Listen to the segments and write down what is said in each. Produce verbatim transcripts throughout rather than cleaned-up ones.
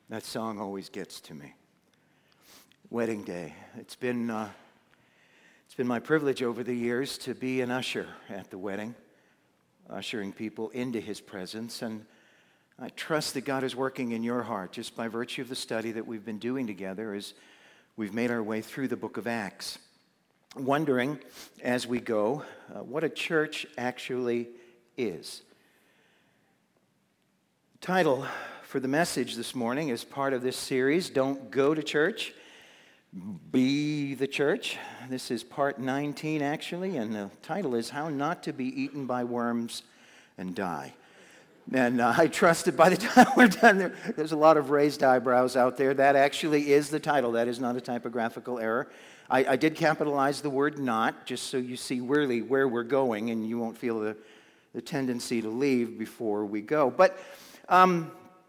That song always gets to me. Wedding day. It's been uh, it's been my privilege over the years to be an usher at the wedding, ushering people into His presence, and I trust that God is working in your heart just by virtue of the study that we've been doing together as we've made our way through the book of Acts, wondering as we go uh, what a church actually is. The title for the message this morning is part of this series, Don't Go to Church, Be the Church. This is part nineteen, actually, and the title is How Not to Be Eaten by Worms and Die. And uh, I trust that by the time we're done, there, there's a lot of raised eyebrows out there. That actually is the title. That is not a typographical error. I, I did capitalize the word not, just so you see really where we're going, and you won't feel the, the tendency to leave before we go. But um,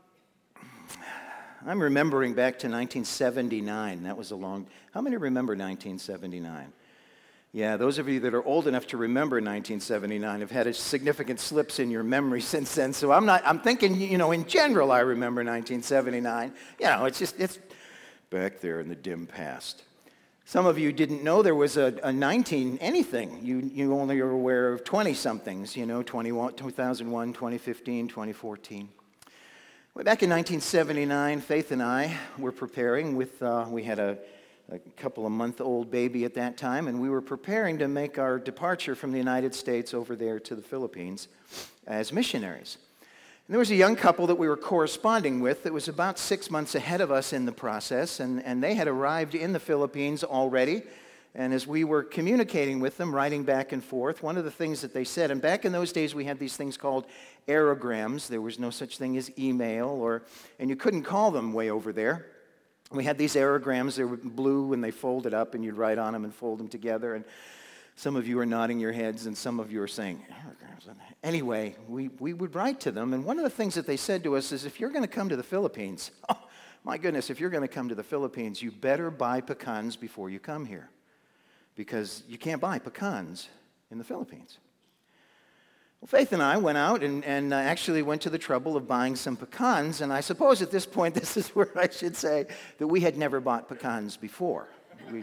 I'm remembering back to nineteen seventy-nine. That was a long... How many remember nineteen seventy-nine? Yeah, those of you that are old enough to remember nineteen seventy-nine have had a significant slips in your memory since then. So I'm not, I'm thinking, you know, in general, I remember nineteen seventy-nine. You know, it's just, it's back there in the dim past. Some of you didn't know there was a, a nineteen anything. You you only are aware of twenty-somethings, you know, twenty-one, two thousand one, twenty fifteen, twenty fourteen. Way back in nineteen seventy-nine, Faith and I were preparing with, uh, we had a a couple of month-old baby at that time, and we were preparing to make our departure from the United States over there to the Philippines as missionaries. And there was a young couple that we were corresponding with that was about six months ahead of us in the process, and, and they had arrived in the Philippines already. And as we were communicating with them, writing back and forth, one of the things that they said, and back in those days we had these things called aerograms. There was no such thing as email, or and you couldn't call them way over there. We had these aerograms. They were blue, and they folded up, and you'd write on them and fold them together. And some of you are nodding your heads, and some of you are saying, aerograms. Anyway, we, we would write to them, and one of the things that they said to us is, if you're going to come to the Philippines, oh, my goodness, if you're going to come to the Philippines, you better buy pecans before you come here, because you can't buy pecans in the Philippines. Well, Faith and I went out and, and uh, actually went to the trouble of buying some pecans, and I suppose at this point, this is where I should say that we had never bought pecans before. We,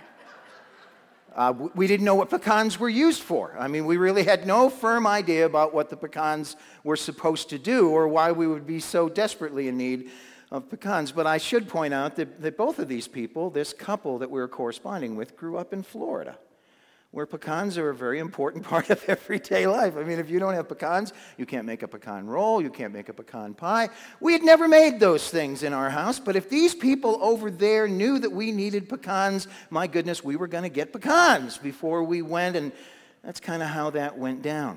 uh, we didn't know what pecans were used for. I mean, we really had no firm idea about what the pecans were supposed to do or why we would be so desperately in need of pecans. But I should point out that, that both of these people, this couple that we were corresponding with, grew up in Florida, where pecans are a very important part of everyday life. I mean, if you don't have pecans, you can't make a pecan roll, you can't make a pecan pie. We had never made those things in our house, but if these people over there knew that we needed pecans, my goodness, we were going to get pecans before we went, and that's kind of how that went down.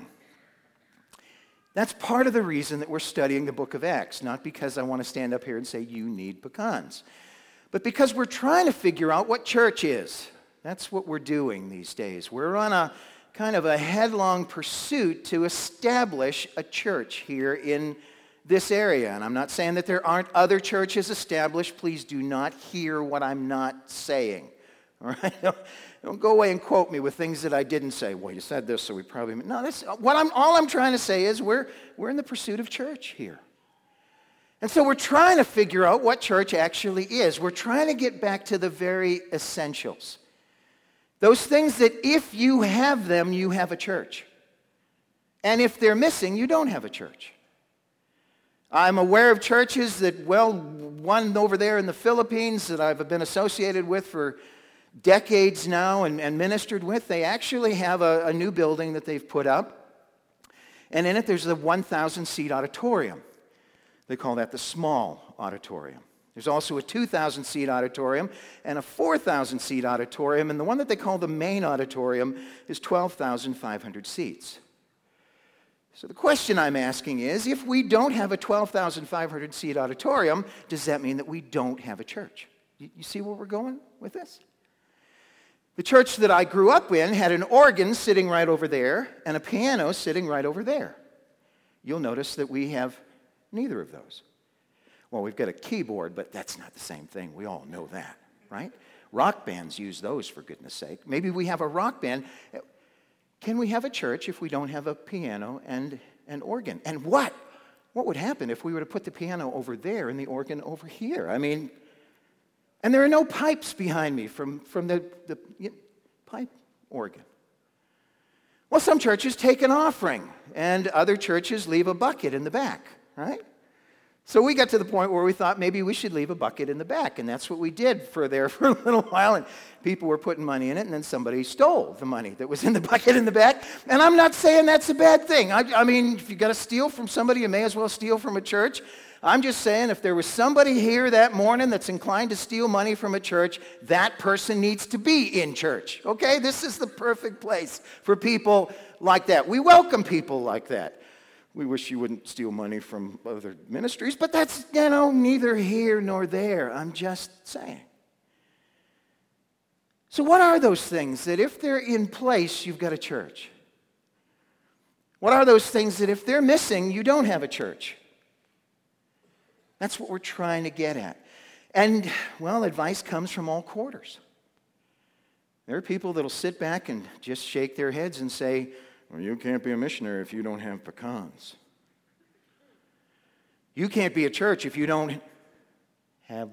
That's part of the reason that we're studying the book of Acts, not because I want to stand up here and say you need pecans, but because we're trying to figure out what church is. That's what we're doing these days. We're on a kind of a headlong pursuit to establish a church here in this area. And I'm not saying that there aren't other churches established. Please do not hear what I'm not saying. All right? Don't, don't go away and quote me with things that I didn't say. Well, you said this, so we probably... No, that's, what I'm, all I'm trying to say is we're, we're in the pursuit of church here. And so we're trying to figure out what church actually is. We're trying to get back to the very essentials. Those things that if you have them, you have a church. And if they're missing, you don't have a church. I'm aware of churches that, well, one over there in the Philippines that I've been associated with for decades now and, and ministered with, they actually have a, a new building that they've put up. And in it, there's a one thousand seat auditorium. They call that the small auditorium. There's also a two thousand seat auditorium and a four thousand seat auditorium, and the one that they call the main auditorium is twelve thousand five hundred seats. So the question I'm asking is, if we don't have a twelve thousand five hundred seat auditorium, does that mean that we don't have a church? You, you see where we're going with this? The church that I grew up in had an organ sitting right over there and a piano sitting right over there. You'll notice that we have neither of those. Well, we've got a keyboard, but that's not the same thing. We all know that, right? Rock bands use those, for goodness sake. Maybe we have a rock band. Can we have a church if we don't have a piano and an organ? And what? what would happen if we were to put the piano over there and the organ over here? I mean, and there are no pipes behind me from, from the, the you know, pipe organ. Well, some churches take an offering, and other churches leave a bucket in the back, right? So we got to the point where we thought maybe we should leave a bucket in the back, and that's what we did for there for a little while, and people were putting money in it, and then somebody stole the money that was in the bucket in the back. And I'm not saying that's a bad thing. I, I mean, if you got to steal from somebody, you may as well steal from a church. I'm just saying if there was somebody here that morning that's inclined to steal money from a church, that person needs to be in church, okay? This is the perfect place for people like that. We welcome people like that. We wish you wouldn't steal money from other ministries, but that's, you know, neither here nor there. I'm just saying. So what are those things that if they're in place, you've got a church? What are those things that if they're missing, you don't have a church? That's what we're trying to get at. And, well, advice comes from all quarters. There are people that'll sit back and just shake their heads and say, well, you can't be a missionary if you don't have pecans. You can't be a church if you don't have.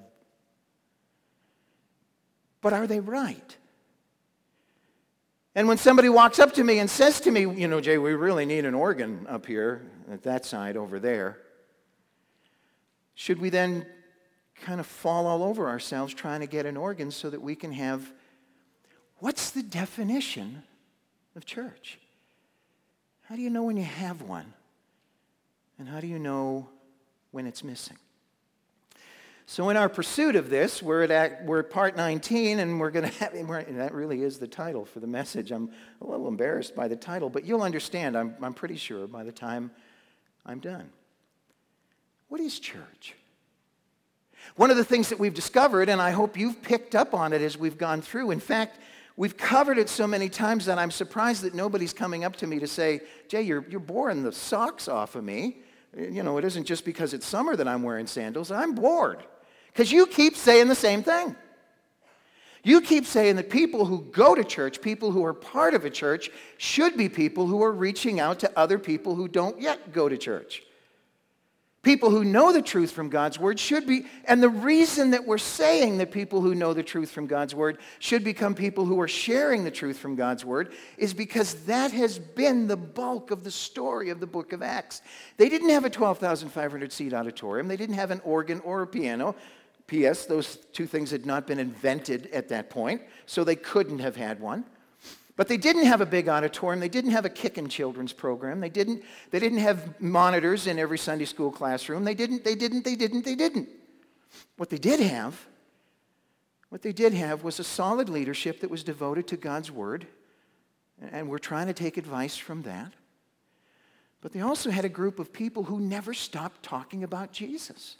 But are they right? And when somebody walks up to me and says to me, you know, Jay, we really need an organ up here at that side over there, should we then kind of fall all over ourselves trying to get an organ so that we can have, what's the definition of church? How do you know when you have one? And how do you know when it's missing? So in our pursuit of this, we're at, act, we're at part nineteen, and we're going to have, and that really is the title for the message. I'm a little embarrassed by the title, but you'll understand, I'm, I'm pretty sure, by the time I'm done. What is church? One of the things that we've discovered, and I hope you've picked up on it as we've gone through, in fact, we've covered it so many times that I'm surprised that nobody's coming up to me to say, Jay, you're, you're boring the socks off of me. You know, it isn't just because it's summer that I'm wearing sandals. I'm bored. Because you keep saying the same thing. You keep saying that people who go to church, people who are part of a church, should be people who are reaching out to other people who don't yet go to church. People who know the truth from God's Word should be, and the reason that we're saying that people who know the truth from God's Word should become people who are sharing the truth from God's Word is because that has been the bulk of the story of the book of Acts. They didn't have a twelve thousand five hundred seat auditorium. They didn't have an organ or a piano. P S Those two things had not been invented at that point, so they couldn't have had one. But they didn't have a big auditorium. They didn't have a kickin' children's program. They didn't, they didn't have monitors in every Sunday school classroom. They didn't, they didn't, they didn't, they didn't. What they did have, what they did have was a solid leadership that was devoted to God's Word, and we're trying to take advice from that. But they also had a group of people who never stopped talking about Jesus.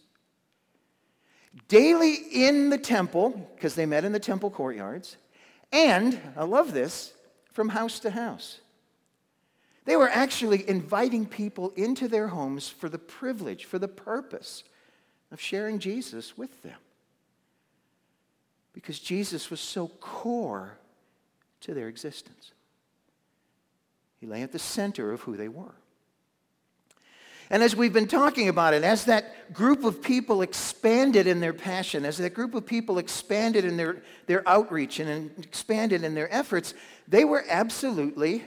Daily in the temple, because they met in the temple courtyards, and, I love this, from house to house. They were actually inviting people into their homes for the privilege, for the purpose of sharing Jesus with them. Because Jesus was so core to their existence. He lay at the center of who they were. And as we've been talking about it, as that group of people expanded in their passion, as that group of people expanded in their, their outreach and expanded in their efforts, they were absolutely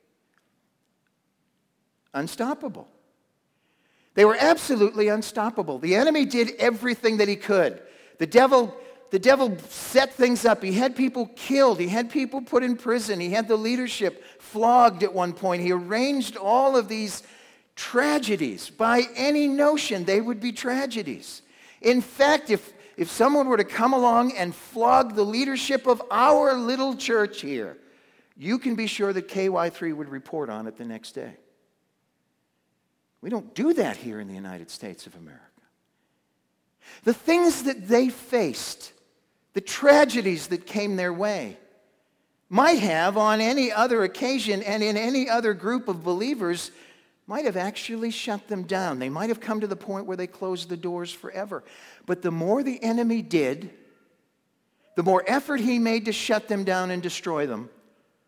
unstoppable. They were absolutely unstoppable. The enemy did everything that he could. The devil, the devil set things up. He had people killed. He had people put in prison. He had the leadership flogged at one point. He arranged all of these tragedies. By any notion, they would be tragedies. In fact, if, if someone were to come along and flog the leadership of our little church here, you can be sure that K Y three would report on it the next day. We don't do that here in the United States of America. The things that they faced, the tragedies that came their way, might have on any other occasion and in any other group of believers might have actually shut them down. They might have come to the point where they closed the doors forever. But the more the enemy did, the more effort he made to shut them down and destroy them,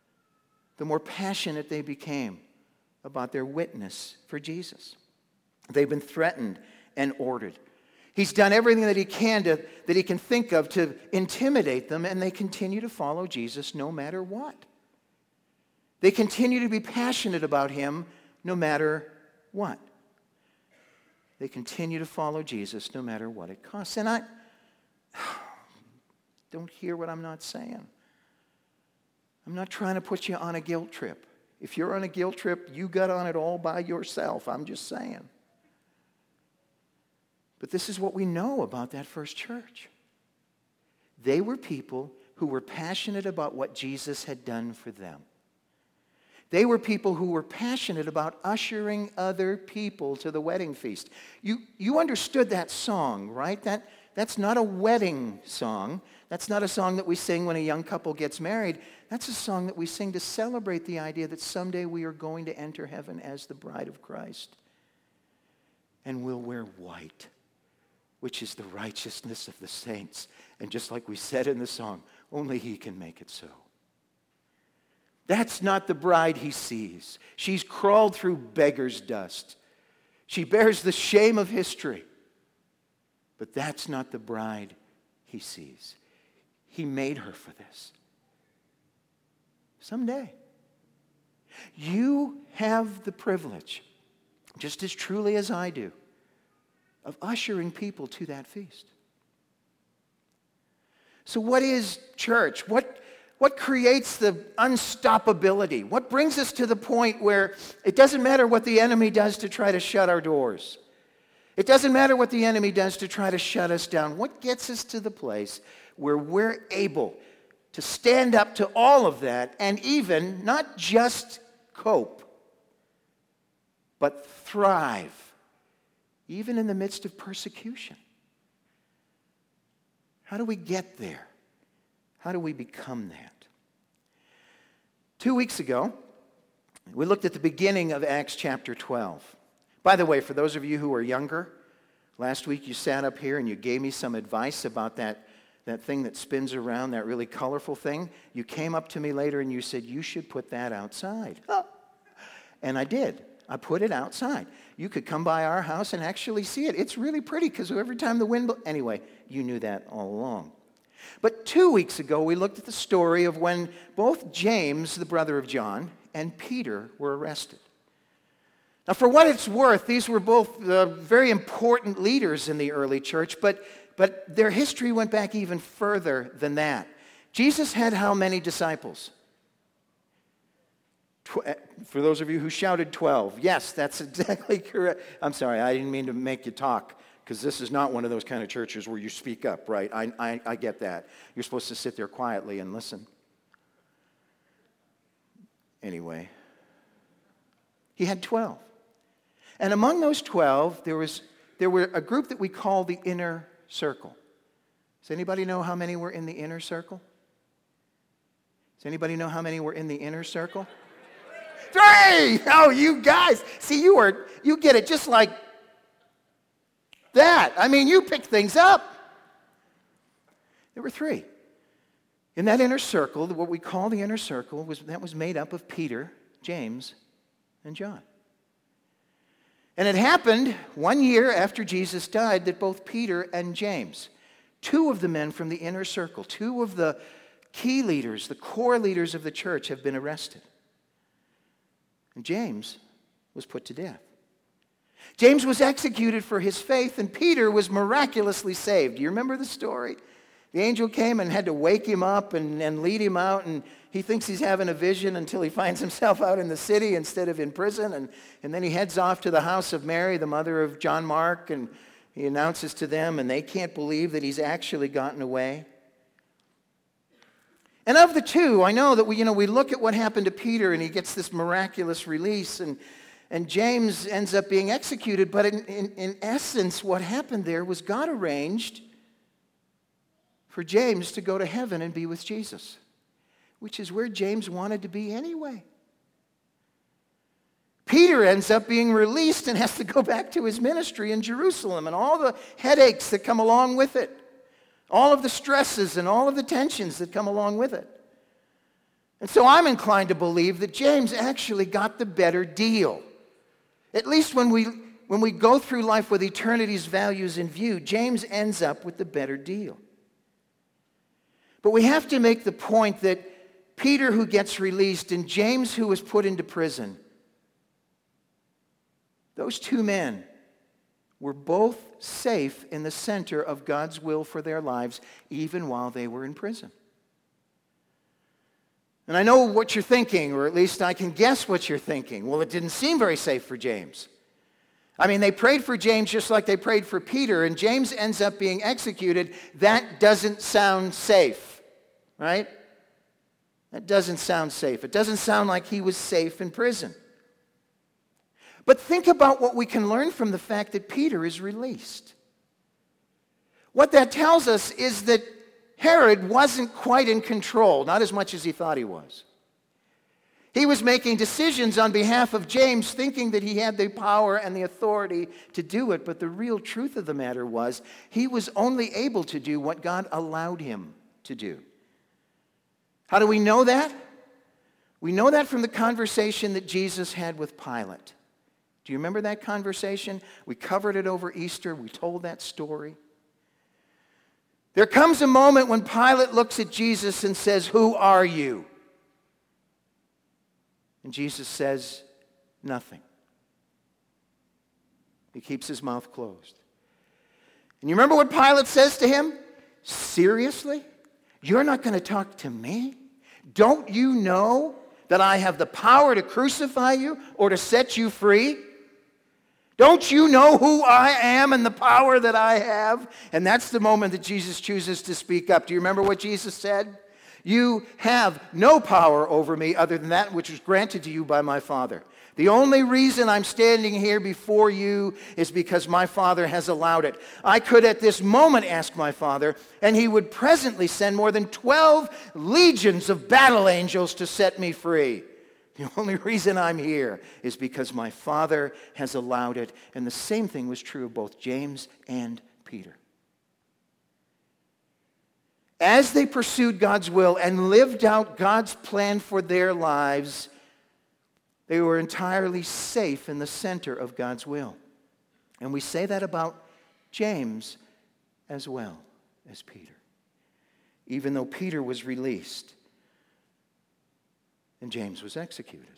the more passionate they became about their witness for Jesus. They've been threatened and ordered. He's done everything that he can to, that he can think of to intimidate them, and they continue to follow Jesus no matter what. They continue to be passionate about him no matter what. They continue to follow Jesus no matter what it costs. And I don't hear what I'm not saying. I'm not trying to put you on a guilt trip. If you're on a guilt trip, you got on it all by yourself. I'm just saying. But this is what we know about that first church. They were people who were passionate about what Jesus had done for them. They were people who were passionate about ushering other people to the wedding feast. You, you understood that song, right? That, that's not a wedding song. That's not a song that we sing when a young couple gets married. That's a song that we sing to celebrate the idea that someday we are going to enter heaven as the bride of Christ. And we'll wear white, which is the righteousness of the saints. And just like we said in the song, only he can make it so. That's not the bride he sees. She's crawled through beggar's dust. She bears the shame of history. But that's not the bride he sees. He made her for this. Someday, you have the privilege, just as truly as I do, of ushering people to that feast. So what is church? What, what creates the unstoppability? What brings us to the point where it doesn't matter what the enemy does to try to shut our doors? It doesn't matter what the enemy does to try to shut us down. What gets us to the place where we're able to stand up to all of that and even not just cope, but thrive, even in the midst of persecution? How do we get there? How do we become that? Two weeks ago, we looked at the beginning of Acts chapter twelve. By the way, for those of you who are younger, last week you sat up here and you gave me some advice about that, that thing that spins around, that really colorful thing. You came up to me later and you said, you should put that outside. And I did. I put it outside. You could come by our house and actually see it. It's really pretty because every time the wind blows... Anyway, you knew that all along. But two weeks ago, we looked at the story of when both James, the brother of John, and Peter were arrested. Now, for what it's worth, these were both uh, very important leaders in the early church, but, but their history went back even further than that. Jesus had how many disciples? For those of you who shouted twelve, yes, that's exactly correct. I'm sorry, I didn't mean to make you talk, because this is not one of those kind of churches where you speak up, right? I, I, I get that. You're supposed to sit there quietly and listen. Anyway, he had twelve. And among those twelve, there was there were a group that we call the inner circle. Does anybody know how many were in the inner circle? Does anybody know how many were in the inner circle? Three! Oh, you guys. See, you are you get it just like that. I mean, you pick things up. There were three. In that inner circle, what we call the inner circle, was that was made up of Peter, James, and John. And it happened one year after Jesus died that both Peter and James, two of the men from the inner circle, two of the key leaders, the core leaders of the church, have been arrested. And James was put to death. James was executed for his faith, and Peter was miraculously saved. Do you remember the story? The angel came and had to wake him up and, and lead him out, and he thinks he's having a vision until he finds himself out in the city instead of in prison, and, and then he heads off to the house of Mary, the mother of John Mark, and he announces to them, and they can't believe that he's actually gotten away. And of the two, I know that we, you know, we look at what happened to Peter, and he gets this miraculous release, and, and James ends up being executed. But in, in, in essence, what happened there was God arranged for James to go to heaven and be with Jesus, which is where James wanted to be anyway. Peter ends up being released and has to go back to his ministry in Jerusalem, and all the headaches that come along with it. All of the stresses and all of the tensions that come along with it. And so I'm inclined to believe that James actually got the better deal. At least when we when we go through life with eternity's values in view, James ends up with the better deal. But we have to make the point that Peter, who gets released, and James, who was put into prison, those two men were both safe in the center of God's will for their lives, even while they were in prison. And I know what you're thinking, or at least I can guess what you're thinking. Well, it didn't seem very safe for James. I mean, they prayed for James just like they prayed for Peter, and James ends up being executed. That doesn't sound safe, right? That doesn't sound safe. It doesn't sound like he was safe in prison. But think about what we can learn from the fact that Peter is released. What that tells us is that Herod wasn't quite in control, not as much as he thought he was. He was making decisions on behalf of James, thinking that he had the power and the authority to do it, but the real truth of the matter was he was only able to do what God allowed him to do. How do we know that? We know that from the conversation that Jesus had with Pilate. Do you remember that conversation? We covered it over Easter. We told that story. There comes a moment when Pilate looks at Jesus and says, "Who are you?" And Jesus says, "Nothing." He keeps his mouth closed. And you remember what Pilate says to him? "Seriously? You're not going to talk to me? Don't you know that I have the power to crucify you or to set you free? Don't you know who I am and the power that I have?" And that's the moment that Jesus chooses to speak up. Do you remember what Jesus said? "You have no power over me other than that which was granted to you by my Father. The only reason I'm standing here before you is because my Father has allowed it. I could at this moment ask my Father, and he would presently send more than twelve legions of battle angels to set me free. The only reason I'm here is because my Father has allowed it." And the same thing was true of both James and Peter. As they pursued God's will and lived out God's plan for their lives, they were entirely safe in the center of God's will. And we say that about James as well as Peter. Even though Peter was released and James was executed.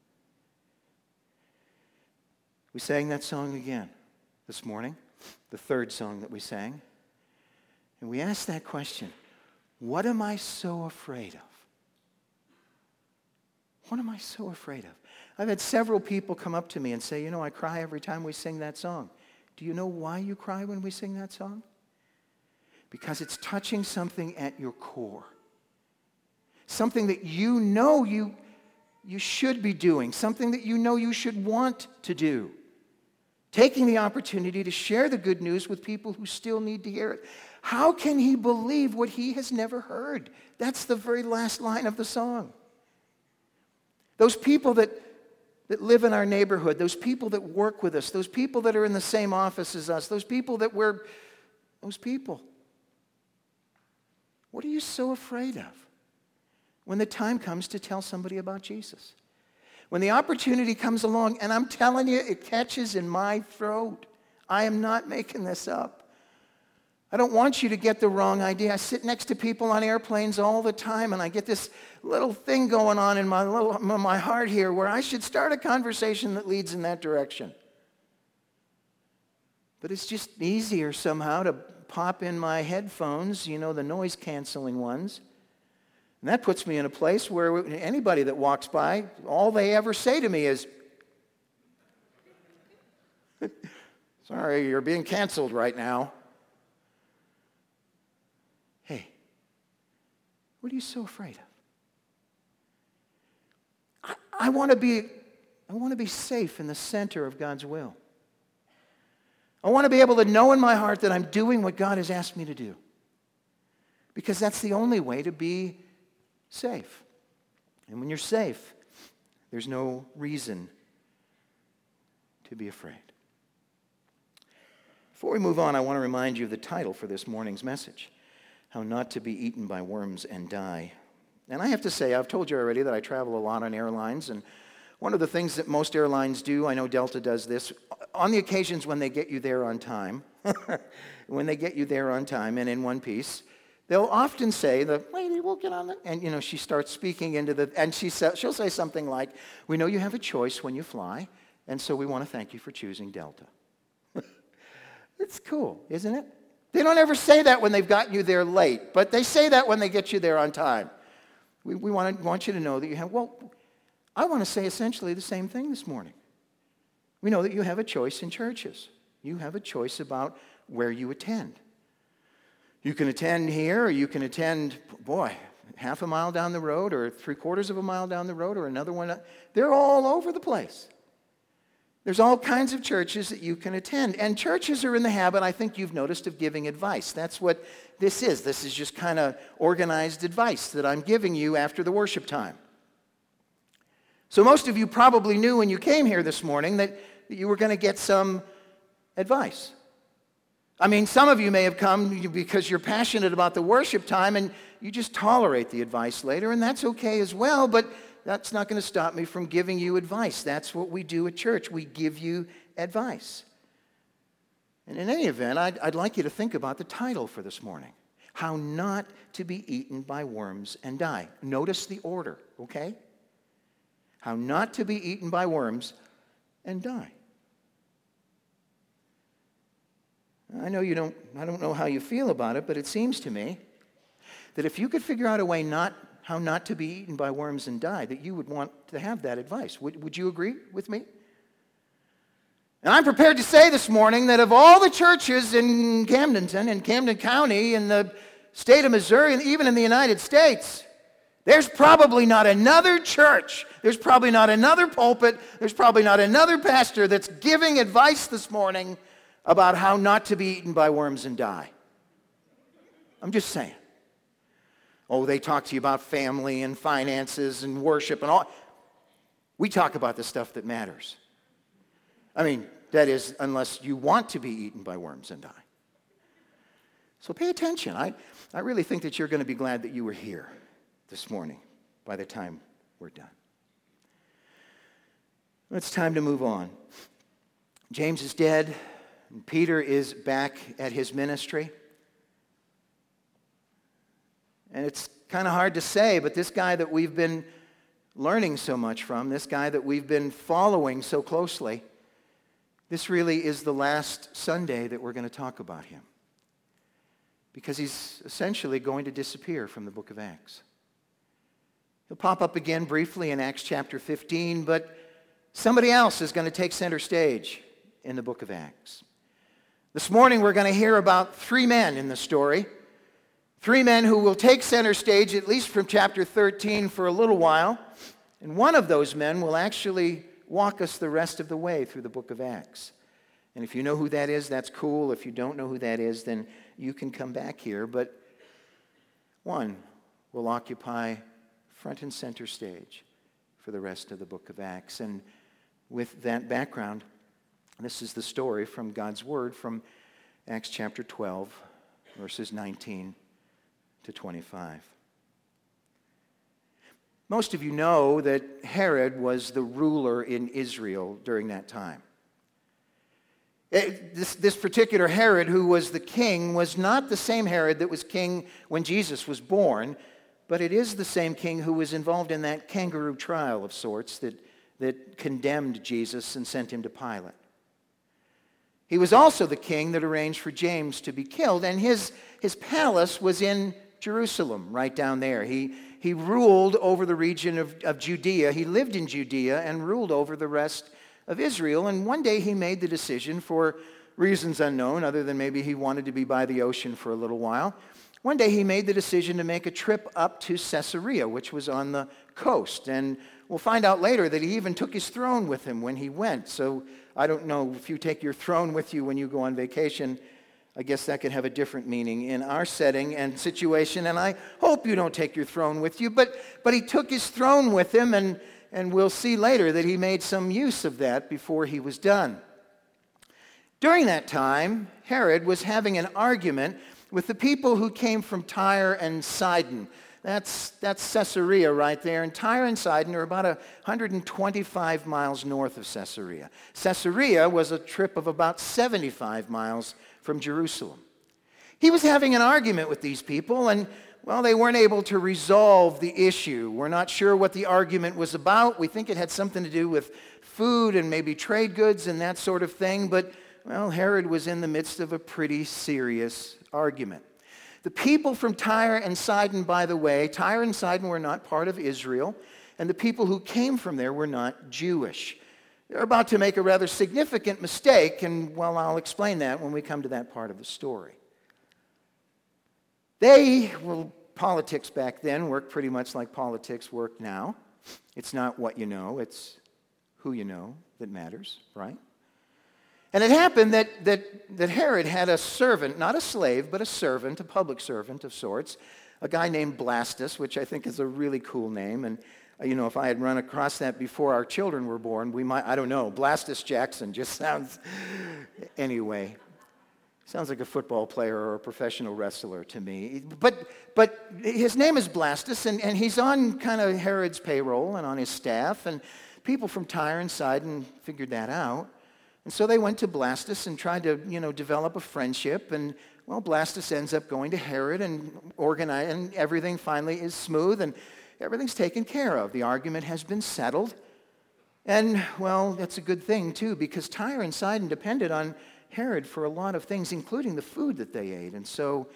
We sang that song again this morning, the third song that we sang. And we asked that question, what am I so afraid of? What am I so afraid of? I've had several people come up to me and say, "You know, I cry every time we sing that song." Do you know why you cry when we sing that song? Because it's touching something at your core. Something that you know you, you should be doing. Something that you know you should want to do. Taking the opportunity to share the good news with people who still need to hear it. How can he believe what he has never heard? That's the very last line of the song. Those people that, that live in our neighborhood, those people that work with us, those people that are in the same office as us, those people that we're, those people. What are you so afraid of when the time comes to tell somebody about Jesus? When the opportunity comes along, and I'm telling you, it catches in my throat. I am not making this up. I don't want you to get the wrong idea. I sit next to people on airplanes all the time, and I get this little thing going on in my, little, my heart here where I should start a conversation that leads in that direction. But it's just easier somehow to pop in my headphones, you know, the noise-canceling ones. And that puts me in a place where anybody that walks by, all they ever say to me is, "Sorry, you're being canceled right now." Hey, what are you so afraid of? I, I want to be, I want to be safe in the center of God's will. I want to be able to know in my heart that I'm doing what God has asked me to do. Because that's the only way to be safe. And when you're safe, there's no reason to be afraid. Before we move on, I want to remind you of the title for this morning's message, How Not to Be Eaten by Worms and Die. And I have to say, I've told you already that I travel a lot on airlines, and One of the things that most airlines do, I know Delta does this, on the occasions when they get you there on time, when they get you there on time and in one piece, they'll often say, the lady will get on the, and you know, she starts speaking into the, and she sa- she'll say something like, we know you have a choice when you fly, and so we want to thank you for choosing Delta. It's cool, isn't it? They don't ever say that when they've gotten you there late, but they say that when they get you there on time. We, we want, to, want you to know that you have, well, I want to say essentially the same thing this morning. We know that you have a choice in churches. You have a choice about where you attend. You can attend here, or you can attend, boy, half a mile down the road, or three quarters of a mile down the road, or another one. They're all over the place. There's all kinds of churches that you can attend. And churches are in the habit, I think you've noticed, of giving advice. That's what this is. This is just kind of organized advice that I'm giving you after the worship time. So most of you probably knew when you came here this morning that you were going to get some advice. I mean, some of you may have come because you're passionate about the worship time and you just tolerate the advice later, and that's okay as well, but that's not going to stop me from giving you advice. That's what we do at church. We give you advice. And in any event, I'd, I'd like you to think about the title for this morning. How Not to Be Eaten by Worms and Die. Notice the order, okay? How not to be eaten by worms and die. I know you don't, I don't know how you feel about it, but it seems to me that if you could figure out a way not how not to be eaten by worms and die, that you would want to have that advice. Would, would you agree with me? And I'm prepared to say this morning that of all the churches in Camdenton, in Camden County, in the state of Missouri, and even in the United States, there's probably not another church, there's probably not another pulpit, there's probably not another pastor that's giving advice this morning about how not to be eaten by worms and die. I'm just saying. Oh, they talk to you about family and finances and worship and all. We talk about the stuff that matters. I mean, that is, unless you want to be eaten by worms and die. So pay attention. I, I really think that you're going to be glad that you were here this morning by the time we're done. It's time to move on. James is dead, and Peter is back at his ministry. And it's kind of hard to say, but this guy that we've been learning so much from, this guy that we've been following so closely, this really is the last Sunday that we're going to talk about him. Because he's essentially going to disappear from the book of Acts. He'll pop up again briefly in Acts chapter fifteen, but somebody else is going to take center stage in the book of Acts. This morning we're going to hear about three men in the story. Three men who will take center stage, at least from chapter thirteen, for a little while. And one of those men will actually walk us the rest of the way through the book of Acts. And if you know who that is, that's cool. If you don't know who that is, then you can come back here. But one will occupy front and center stage for the rest of the book of Acts. And with that background, this is the story from God's Word from Acts chapter twelve, verses nineteen to twenty-five. Most of you know that Herod was the ruler in Israel during that time. It, this, this particular Herod, who was the king, was not the same Herod that was king when Jesus was born, but it is the same king who was involved in that kangaroo trial of sorts that, that condemned Jesus and sent him to Pilate. He was also the king that arranged for James to be killed, and his, his palace was in Jerusalem, right down there. He, he ruled over the region of, of Judea. He lived in Judea and ruled over the rest of Israel. And one day he made the decision, for reasons unknown, other than maybe he wanted to be by the ocean for a little while. One day he made the decision to make a trip up to Caesarea, which was on the coast. And we'll find out later that he even took his throne with him when he went. So I don't know if you take your throne with you when you go on vacation. I guess that could have a different meaning in our setting and situation, and I hope you don't take your throne with you, but, but he took his throne with him, and, and we'll see later that he made some use of that before he was done. During that time, Herod was having an argument with the people who came from Tyre and Sidon. That's, that's Caesarea right there. And Tyre and Sidon are about one hundred twenty-five miles north of Caesarea. Caesarea was a trip of about seventy-five miles from Jerusalem. He was having an argument with these people, and, well, they weren't able to resolve the issue. We're not sure what the argument was about. We think it had something to do with food and maybe trade goods and that sort of thing. But, well, Herod was in the midst of a pretty serious argument. The people from Tyre and Sidon, by the way, Tyre and Sidon were not part of Israel, and the people who came from there were not Jewish. They're about to make a rather significant mistake, and, well, I'll explain that when we come to that part of the story. They, well, politics back then worked pretty much like politics work now. It's not what you know, it's who you know that matters, right? And it happened that, that, that Herod had a servant, not a slave, but a servant, a public servant of sorts, a guy named Blastus, which I think is a really cool name. And, you know, if I had run across that before our children were born, we might, I don't know, Blastus Jackson just sounds, anyway, sounds like a football player or a professional wrestler to me. But, but his name is Blastus, and, and he's on kind of Herod's payroll and on his staff, and people from Tyre and Sidon figured that out. And so they went to Blastus and tried to, you know, develop a friendship. And, well, Blastus ends up going to Herod and organize, and everything finally is smooth and everything's taken care of. The argument has been settled. And, well, that's a good thing, too, because Tyre and Sidon depended on Herod for a lot of things, including the food that they ate. And so,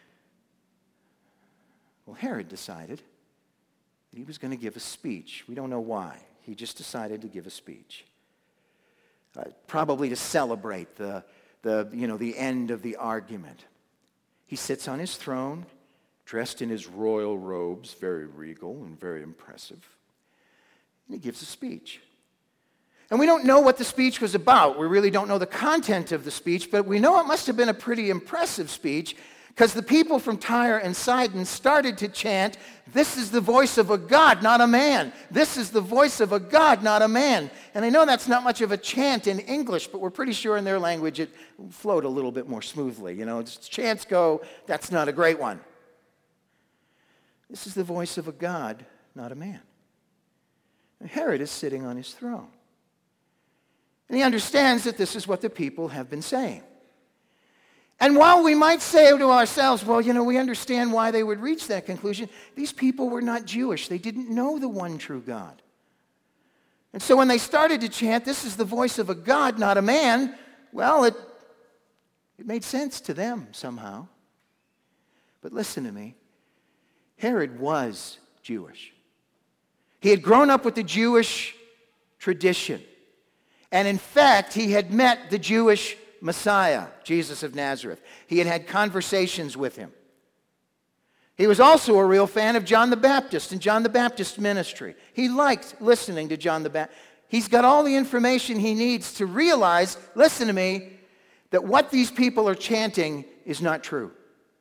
well, Herod decided that he was going to give a speech. We don't know why. He just decided to give a speech. Uh, probably to celebrate the, the, you know, the end of the argument. He sits on his throne, dressed in his royal robes, very regal and very impressive. And he gives a speech. And we don't know what the speech was about. We really don't know the content of the speech, but we know it must have been a pretty impressive speech, because the people from Tyre and Sidon started to chant, "This is the voice of a God, not a man. This is the voice of a God, not a man." And I know that's not much of a chant in English, but we're pretty sure in their language it flowed a little bit more smoothly. You know, just chants go, that's not a great one. This is the voice of a God, not a man. And Herod is sitting on his throne. And he understands that this is what the people have been saying. And while we might say to ourselves, well, you know, we understand why they would reach that conclusion, these people were not Jewish. They didn't know the one true God. And so when they started to chant, "This is the voice of a God, not a man," well, it, it made sense to them somehow. But listen to me. Herod was Jewish. He had grown up with the Jewish tradition. And in fact, he had met the Jewish Messiah, Jesus of Nazareth. He had had conversations with him. He was also a real fan of John the Baptist and John the Baptist ministry. He liked listening to John the Baptist. He's got all the information he needs to realize, listen to me, that what these people are chanting is not true.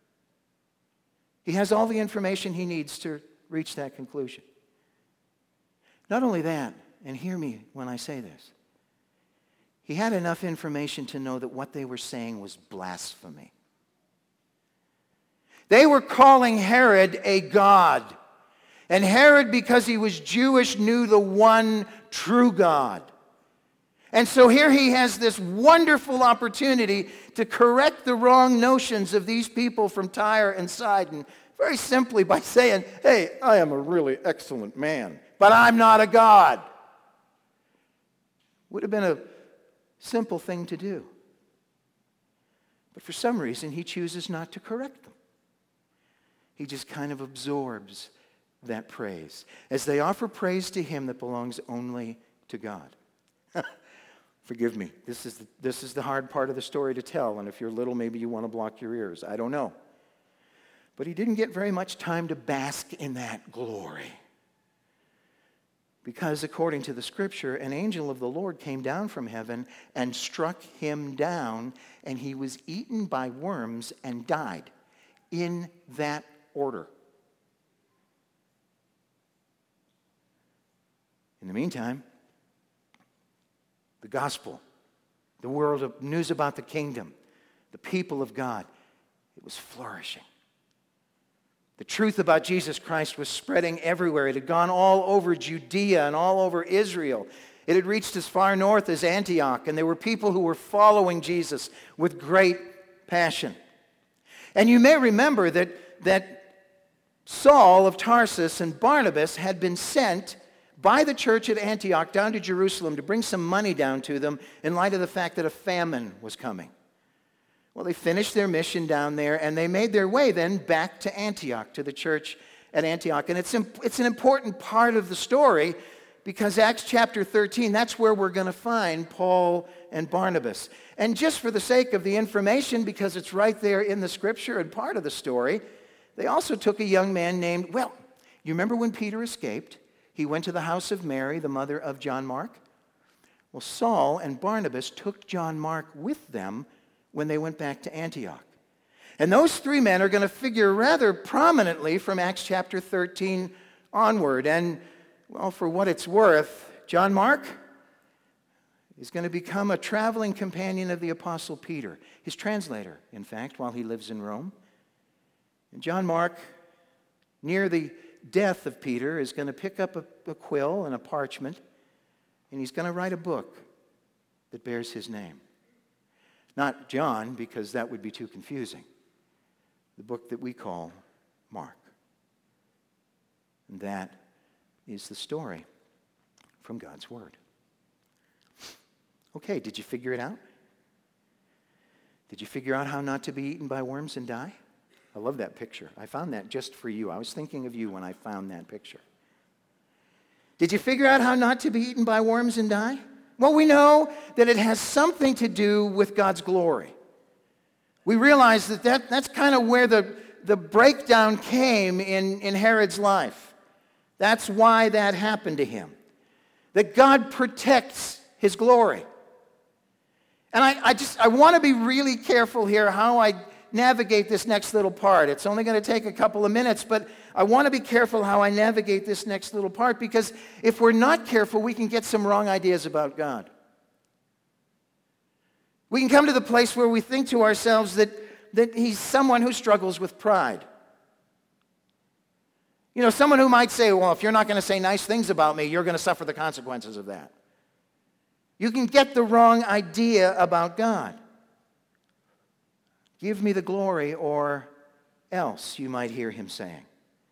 He has all the information he needs to reach that conclusion. Not only that, and hear me when I say this, he had enough information to know that what they were saying was blasphemy. They were calling Herod a god. And Herod, because he was Jewish, knew the one true God. And so here he has this wonderful opportunity to correct the wrong notions of these people from Tyre and Sidon, very simply by saying, "Hey, I am a really excellent man, but I'm not a god." Would have been a simple thing to do. But for some reason, he chooses not to correct them. He just kind of absorbs that praise as they offer praise to him that belongs only to God. Forgive me. This is, the, this is the hard part of the story to tell, and if you're little, maybe you want to block your ears. I don't know. But he didn't get very much time to bask in that glory. Because according to the scripture, an angel of the Lord came down from heaven and struck him down, and he was eaten by worms and died in that order. In the meantime, the gospel, the world of news about the kingdom, the people of God, it was flourishing. The truth about Jesus Christ was spreading everywhere. It had gone all over Judea and all over Israel. It had reached as far north as Antioch, and there were people who were following Jesus with great passion. And you may remember that, that Saul of Tarsus and Barnabas had been sent by the church at Antioch down to Jerusalem to bring some money down to them in light of the fact that a famine was coming. Well, they finished their mission down there, and they made their way then back to Antioch, to the church at Antioch. And it's, it's an important part of the story because Acts chapter thirteen, that's where we're going to find Paul and Barnabas. And just for the sake of the information, because it's right there in the scripture and part of the story, they also took a young man named, well, you remember when Peter escaped? He went to the house of Mary, the mother of John Mark. Well, Saul and Barnabas took John Mark with them when they went back to Antioch. And those three men are going to figure rather prominently from Acts chapter thirteen onward. And, well, for what it's worth, John Mark is going to become a traveling companion of the Apostle Peter, his translator, in fact, while he lives in Rome. And John Mark, near the death of Peter, is going to pick up a, a quill and a parchment, and he's going to write a book that bears his name. Not John, because that would be too confusing. The book that we call Mark. And that is the story from God's Word. Okay, did you figure it out? Did you figure out how not to be eaten by worms and die? I love that picture. I found that just for you. I was thinking of you when I found that picture. Did you figure out how not to be eaten by worms and die? Well, we know that it has something to do with God's glory. We realize that, that that's kind of where the, the breakdown came in, in Herod's life. That's why that happened to him. That God protects his glory. And I, I just I want to be really careful here how I navigate this next little part. It's only going to take a couple of minutes, but I want to be careful how I navigate this next little part, because if we're not careful, we can get some wrong ideas about God. We can come to the place where we think to ourselves that, that he's someone who struggles with pride. You know, someone who might say, well, if you're not going to say nice things about me, you're going to suffer the consequences of that. You can get the wrong idea about God. Give me the glory, or else, you might hear him saying.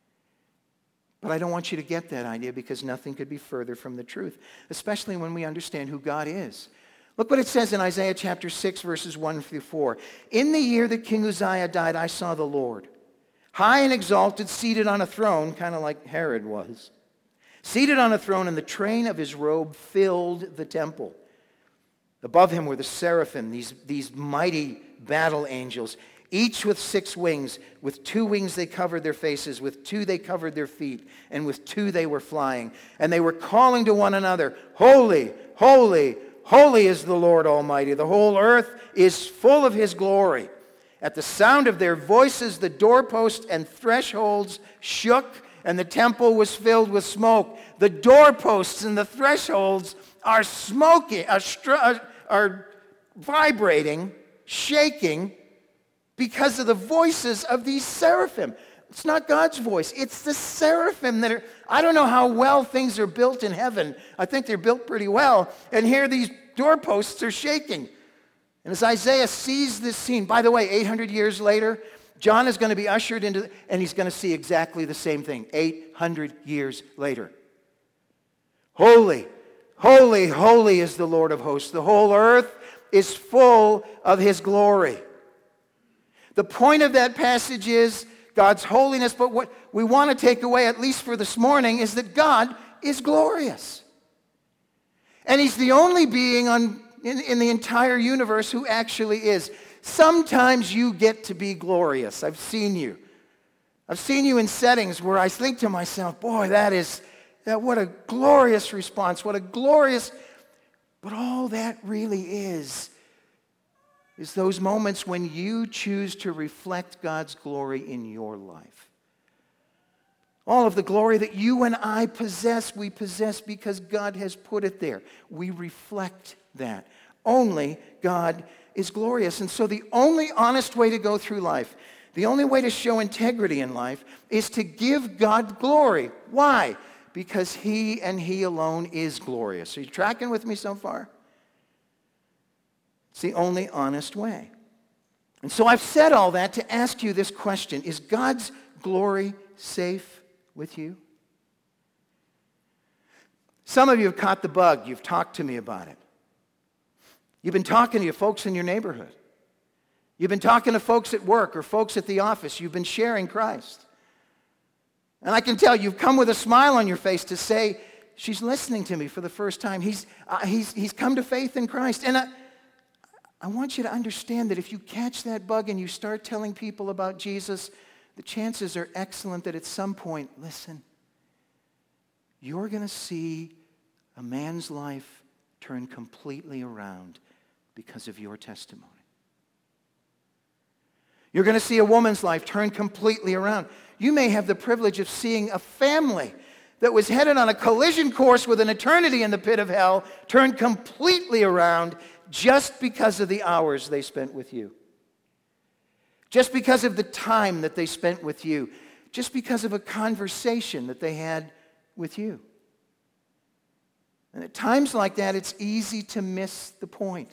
But I don't want you to get that idea, because nothing could be further from the truth, especially when we understand who God is. Look what it says in Isaiah chapter six, verses one through four. In the year that King Uzziah died, I saw the Lord, high and exalted, seated on a throne, kind of like Herod was. Seated on a throne, and the train of his robe filled the temple. Above him were the seraphim, these, these mighty battle angels, each with six wings. With two wings they covered their faces, with two they covered their feet, and with two they were flying. And they were calling to one another, Holy, holy, holy is the Lord Almighty. The whole earth is full of his glory. At the sound of their voices, the doorposts and thresholds shook, and the temple was filled with smoke. The doorposts and the thresholds are smoking, are, str- are vibrating, shaking, because of the voices of these seraphim. It's not God's voice. It's the seraphim that are, I don't know how well things are built in heaven. I think they're built pretty well. And here these doorposts are shaking. And as Isaiah sees this scene, by the way, eight hundred years later, John is going to be ushered into, and he's going to see exactly the same thing, eight hundred years later. Holy, holy, holy is the Lord of hosts. The whole earth is full of his glory. The point of that passage is God's holiness, but what we want to take away, at least for this morning, is that God is glorious. And he's the only being on, in, in the entire universe who actually is. Sometimes you get to be glorious. I've seen you. I've seen you in settings where I think to myself, boy, that is, that what a glorious response, what a glorious, but all that really is, is those moments when you choose to reflect God's glory in your life. All of the glory that you and I possess, we possess because God has put it there. We reflect that. Only God is glorious. And so the only honest way to go through life, The only way to show integrity in life is to give God glory. Why? Because He and He alone is glorious. Are you tracking with me so far? It's the only honest way. And so I've said all that to ask you this question. Is God's glory safe with you? Some of you have caught the bug. You've talked to me about it. You've been talking to your folks in your neighborhood. You've been talking to folks at work or folks at the office. You've been sharing Christ. And I can tell you've come with a smile on your face to say, she's listening to me for the first time. He's, uh, he's, he's come to faith in Christ. And I, I want you to understand that if you catch that bug and you start telling people about Jesus, the chances are excellent that at some point, listen, you're going to see a man's life turn completely around because of your testimony. You're going to see a woman's life turn completely around. You may have the privilege of seeing a family that was headed on a collision course with an eternity in the pit of hell turn completely around just because of the hours they spent with you. Just because of the time that they spent with you. Just because of a conversation that they had with you. And at times like that, it's easy to miss the point.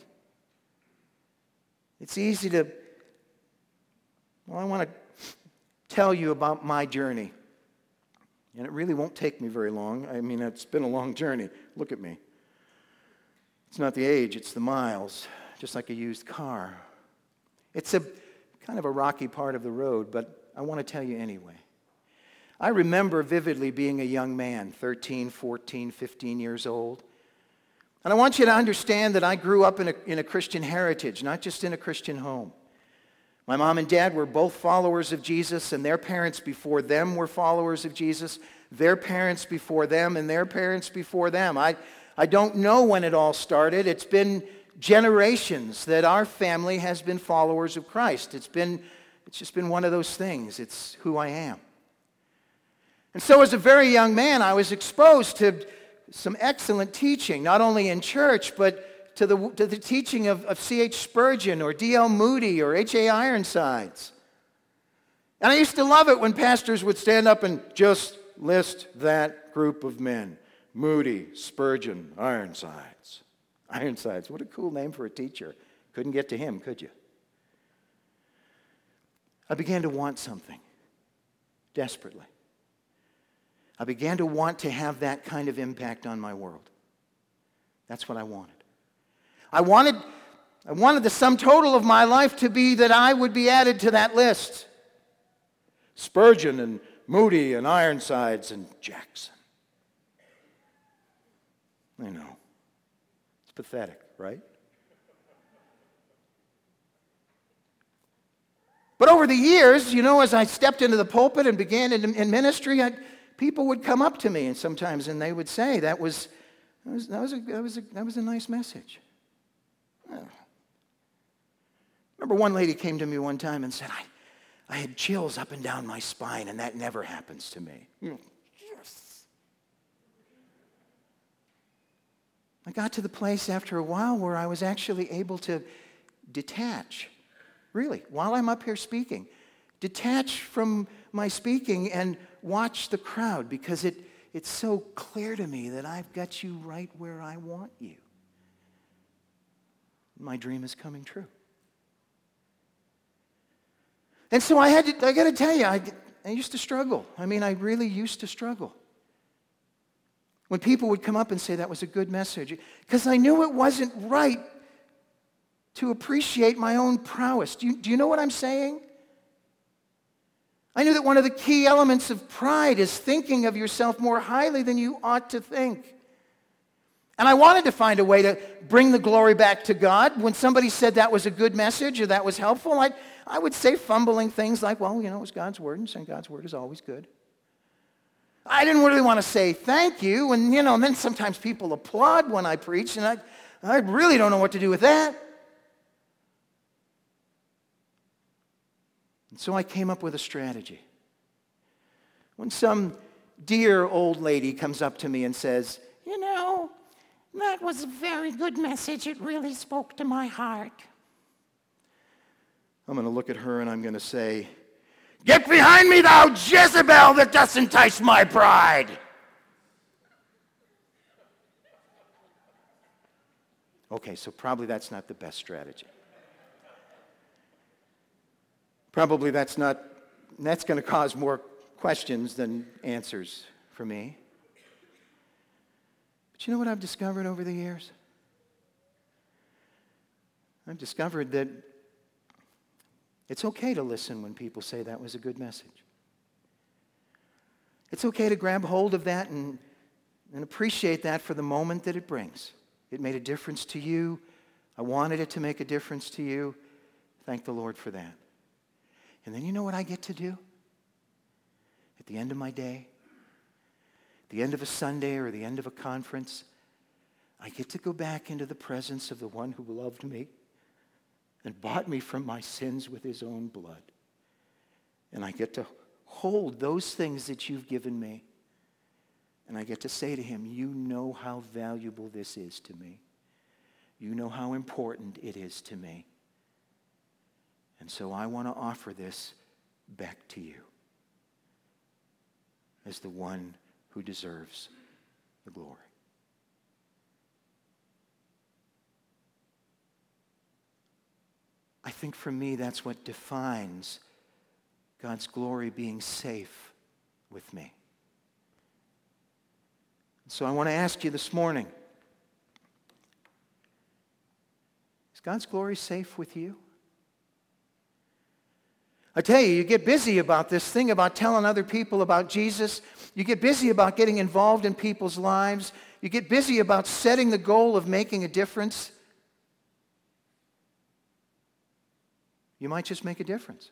It's easy to, well, I want to tell you about my journey. And it really won't take me very long. I mean, it's been a long journey. Look at me. It's not the age, it's the miles, just like a used car. It's a kind of a rocky part of the road, but I want to tell you anyway. I remember vividly being a young man, thirteen, fourteen, fifteen years old. And I want you to understand that I grew up in a, in a Christian heritage, not just in a Christian home. My mom and dad were both followers of Jesus, and their parents before them were followers of Jesus. Their parents before them, and their parents before them. I, I don't know when it all started. It's been generations that our family has been followers of Christ. It's been, it's just been one of those things. It's who I am. And so as a very young man, I was exposed to some excellent teaching, not only in church, but to the, to the teaching of, of C H Spurgeon or D L Moody or H A Ironsides. And I used to love it when pastors would stand up and just list that group of men. Moody, Spurgeon, Ironsides. Ironsides, what a cool name for a teacher. Couldn't get to him, could you? I began to want something, desperately. I began to want to have that kind of impact on my world. That's what I wanted. I wanted, I wanted the sum total of my life to be that I would be added to that list. Spurgeon and Moody and Ironsides and Jackson. I know. It's pathetic, right? But over the years, you know, as I stepped into the pulpit and began in, in ministry, I, people would come up to me and sometimes and they would say, that was, that was, that was, a, that was, a, that was a nice message. Well, remember one lady came to me one time and said, I, I had chills up and down my spine, and that never happens to me. Yes. I got to the place after a while where I was actually able to detach, really, while I'm up here speaking, detach from my speaking and watch the crowd, because it, it's so clear to me that I've got you right where I want you. My dream is coming true. And so I had to, I got to tell you, I, I used to struggle. I mean, I really used to struggle. When people would come up and say that was a good message, because I knew it wasn't right to appreciate my own prowess. Do you, do you know what I'm saying? I knew that one of the key elements of pride is thinking of yourself more highly than you ought to think. And I wanted to find a way to bring the glory back to God. When somebody said that was a good message or that was helpful, I, I would say fumbling things like, well, you know, it was God's word, and saying God's word is always good. I didn't really want to say thank you, and, you know, and then sometimes people applaud when I preach, and I, I really don't know what to do with that. And so I came up with a strategy. When some dear old lady comes up to me and says, you know, that was a very good message. It really spoke to my heart. I'm going to look at her and I'm going to say, Get behind me, thou Jezebel, that doth entice my pride. Okay, so probably that's not the best strategy. Probably that's not, that's going to cause more questions than answers for me. But you know what I've discovered over the years? I've discovered that it's okay to listen when people say that was a good message. It's okay to grab hold of that and, and appreciate that for the moment that it brings. It made a difference to you. I wanted it to make a difference to you. Thank the Lord for that. And then you know what I get to do? At the end of my day, at the end of a Sunday or the end of a conference, I get to go back into the presence of the one who loved me and bought me from my sins with his own blood. And I get to hold those things that you've given me. And I get to say to him, you know how valuable this is to me. You know how important it is to me. And so I want to offer this back to you as the one who deserves the glory. I think for me that's what defines God's glory being safe with me. So I want to ask you this morning, is God's glory safe with you? I tell you, you get busy about this thing about telling other people about Jesus. You get busy about getting involved in people's lives. You get busy about setting the goal of making a difference. You might just make a difference.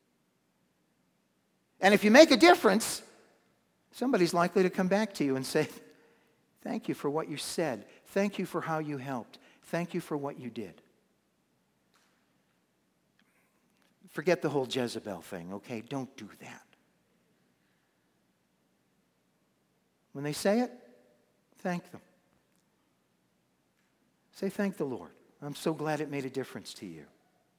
And if you make a difference, somebody's likely to come back to you and say, thank you for what you said. Thank you for how you helped. Thank you for what you did. Forget the whole Jezebel thing, okay? Don't do that. When they say it, thank them. Say, thank the Lord. I'm so glad it made a difference to you.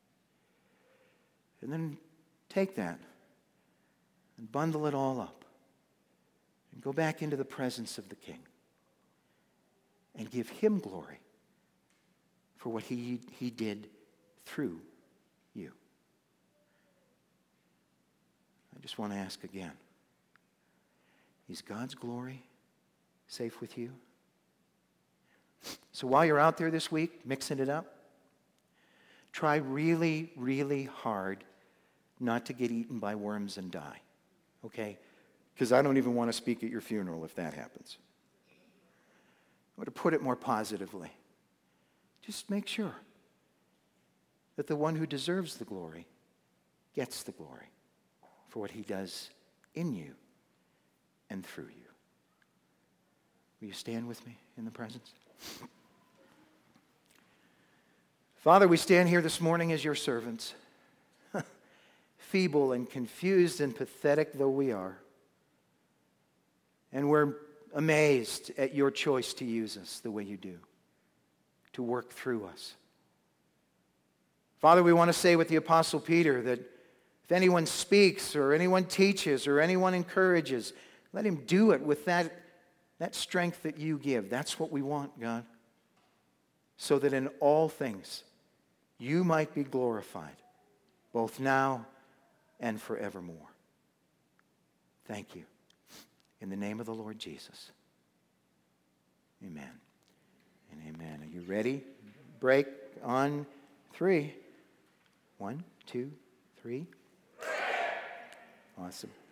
And then take that and bundle it all up and go back into the presence of the King and give him glory for what he, he did through you. I just want to ask again, is God's glory safe with you? So while you're out there this week mixing it up, try really, really hard not to get eaten by worms and die, okay? Because I don't even want to speak at your funeral if that happens. Or to put it more positively, just make sure that the one who deserves the glory gets the glory for what he does in you and through you. Will you stand with me in the presence? Father, we stand here this morning as your servants, feeble and confused and pathetic though we are. And we're amazed at your choice to use us the way you do, to work through us. Father, we want to say with the Apostle Peter that if anyone speaks or anyone teaches or anyone encourages, let him do it with that, that strength that you give. That's what we want, God. So that in all things you might be glorified, both now and forevermore. Thank you. In the name of the Lord Jesus. Amen and amen. Are you ready? Break on three. One, two, three. Awesome.